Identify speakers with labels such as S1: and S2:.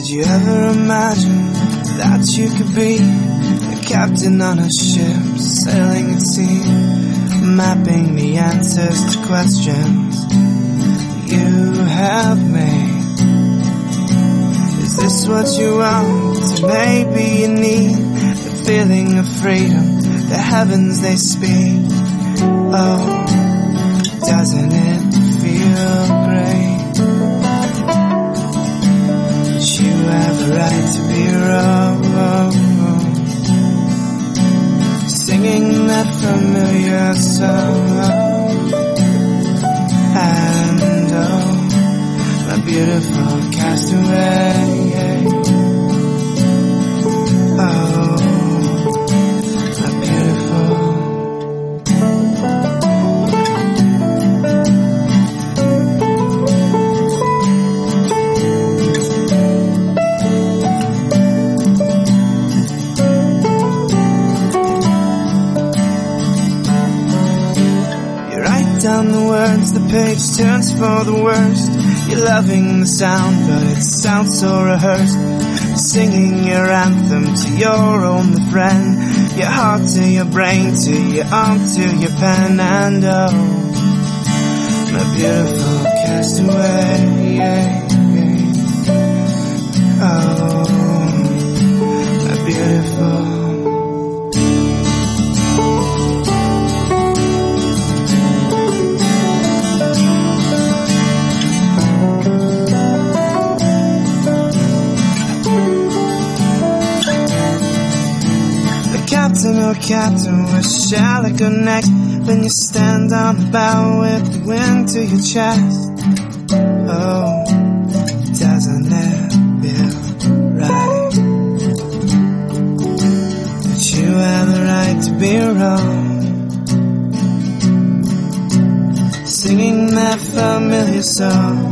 S1: you ever imagine that you could be a captain on a ship, sailing at sea, mapping the answers to questions you have made? Is this what you want? Maybe you need the feeling of freedom, the heavens they speak. Oh, doesn't it feel great? You have a right to be wrong, singing that familiar song. And oh, my beautiful castaway, oh, my beautiful. Down the words, the page turns for the worst. You're loving the sound, but it sounds so rehearsed. Singing your anthem to your only friend, your heart to your brain, to your arm, to your pen. And oh, my beautiful castaway, oh, my beautiful. Captain, oh captain, where shall I go next? When you stand on the bow with the wind to your chest. Oh, doesn't it feel right? That you have the right to be wrong, singing that familiar song.